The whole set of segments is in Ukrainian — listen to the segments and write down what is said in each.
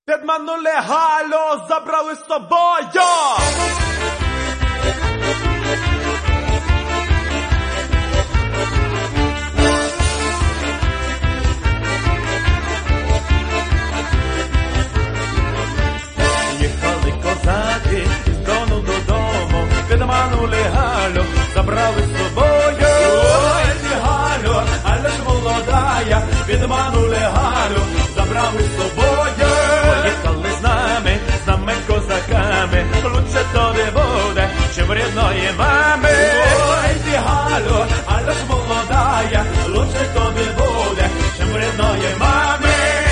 Підманули Галю, забрали з собою. Їхали козаки із Дону додому, підманули Галю, забрали з собою. Ой, ти Галю, але ж молодая, підманули Галю, забрали з собою. Поїхали з нами козаками, лучше то не буде, чим рідної мами. Ой, ти Галю, але ж молодая, лучше то не буде, чим рідної мами.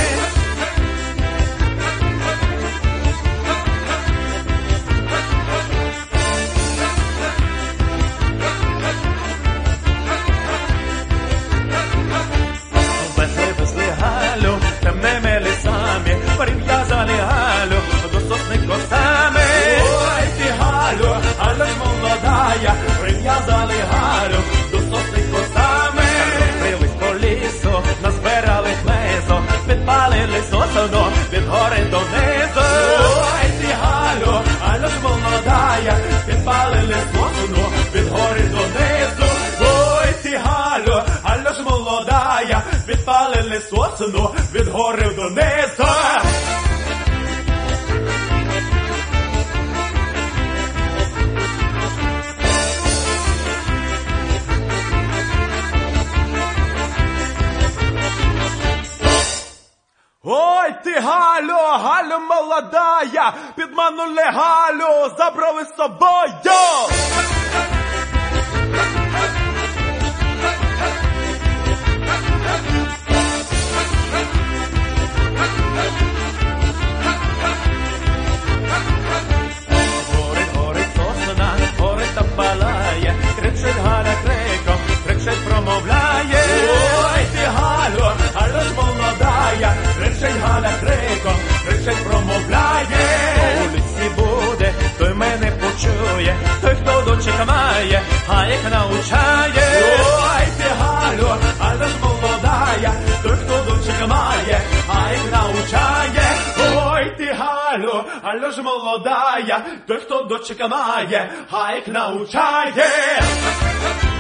Везли Галю темними лісами, прив'язали Галю до сосни косами. Ой, ти Галю, але ж молодая, прив'язали Галю до сосни косами. Розбились по лісу, назбирали хмизу, підпалили сосну від гори донизу. Ой, ти Галю, але ж молодая, підпалили сосну від гори донизу. Ой, ти Галю, але ж молодая, підпалили сосну від гори донизу. Ой, ти Галю, Галю молодая, підманули Галю, забрали з собою. Горить сосна, горить та палає, кричить Галя криком, кричить промовляє. Ой, ти Галю, але ж молодая, кричить Галя криком, кричить промовляє. У лісі буде, той мене почує, той, хто дочек має, а їх навчає. Ой, ти Галю, але ж молодая, той, хто дочек має, а їх навчає. Ой, ти Галю, але ж молодая, той, хто дочек має, а їх навчає.